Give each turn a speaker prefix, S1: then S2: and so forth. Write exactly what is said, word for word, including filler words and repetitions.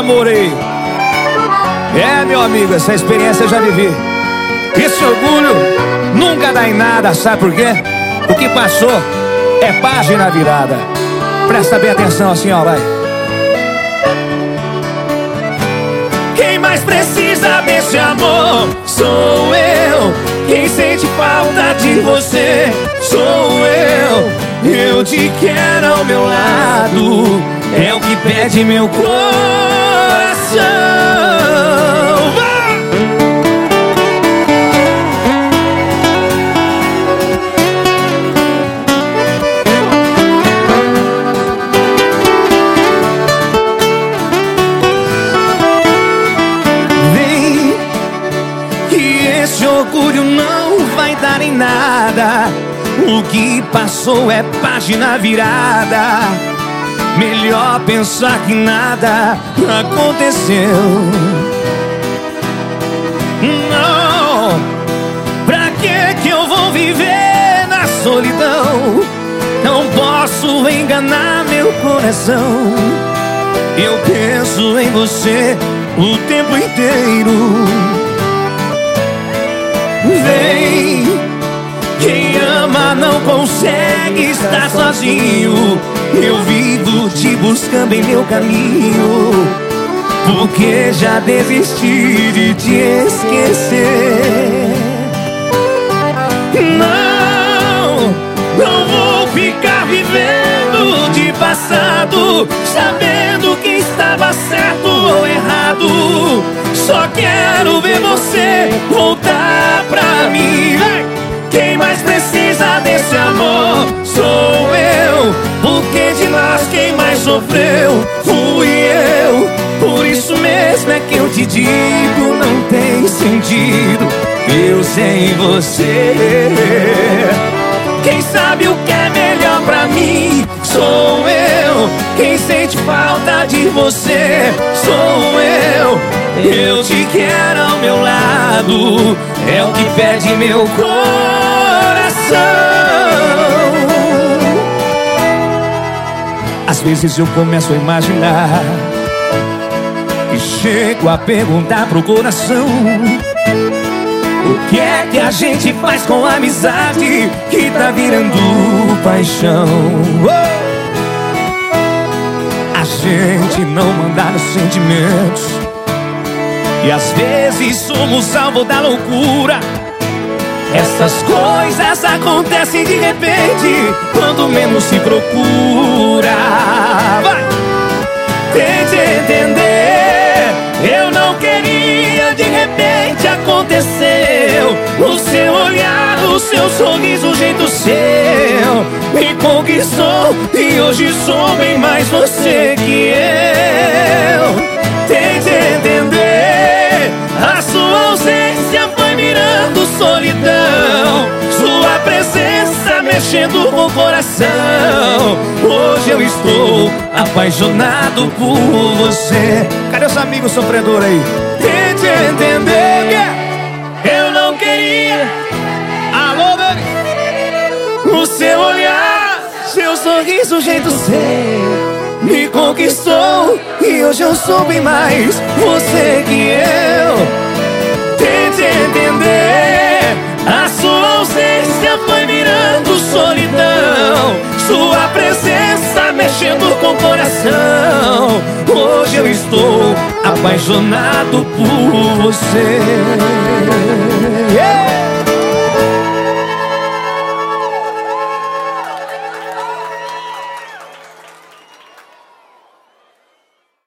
S1: amor aí. É, meu amigo, essa experiência eu já vivi. Esse orgulho nunca dá em nada, sabe por quê? O que passou é página virada. Presta bem atenção assim, ó, vai.
S2: Quem mais precisa desse amor sou eu. Quem sente falta de você sou eu. Eu te quero ao meu lado, é o que pede meu coração. Vem, que esse orgulho não vai dar em nada. O que passou é página virada. Melhor pensar que nada aconteceu. Não, pra que que eu vou viver na solidão? Não posso enganar meu coração. Eu penso em você o tempo inteiro. Vem, quem ama não consegue estar sozinho. Eu vivo te buscando em meu caminho, porque já desisti de te esquecer. Não, não vou ficar vivendo de passado, sabendo que estava certo ou errado. Só quero ver você voltar pra mim. Quem mais precisa desse amor sou eu, porque de nós quem mais sofreu fui eu. Por isso mesmo é que eu te digo, não tem sentido eu sem você. Quem sabe o que é melhor pra mim sou eu. Quem sente falta de você sou eu. Eu te quero ao meu lado, é o que pede meu coração. Às vezes eu começo a imaginar e chego a perguntar pro coração: o que é que a gente faz com a amizade que tá virando paixão? Oh! A gente não manda nos sentimentos, e às vezes somos alvo da loucura. Essas coisas acontecem de repente, quando menos se procura. Vai! Tente entender, eu não queria, de repente aconteceu. O seu olhar, o seu sorriso, o jeito seu me conquistou, e hoje sou bem mais você que eu. Tente entender, a sua ausência foi mirando solidão, sua presença mexendo com o coração. Hoje eu estou apaixonado por você.
S1: Cadê os amigos sofredores aí?
S2: Tente entender, eu não queria.
S1: Alô, Dani!
S2: O seu olhar, seu sorriso, o jeito seu me conquistou, e hoje eu sou bem mais você que eu. Tente entender, a sua ausência foi virando solidão, sua presença mexendo com o coração. Hoje eu estou apaixonado por você. Yeah!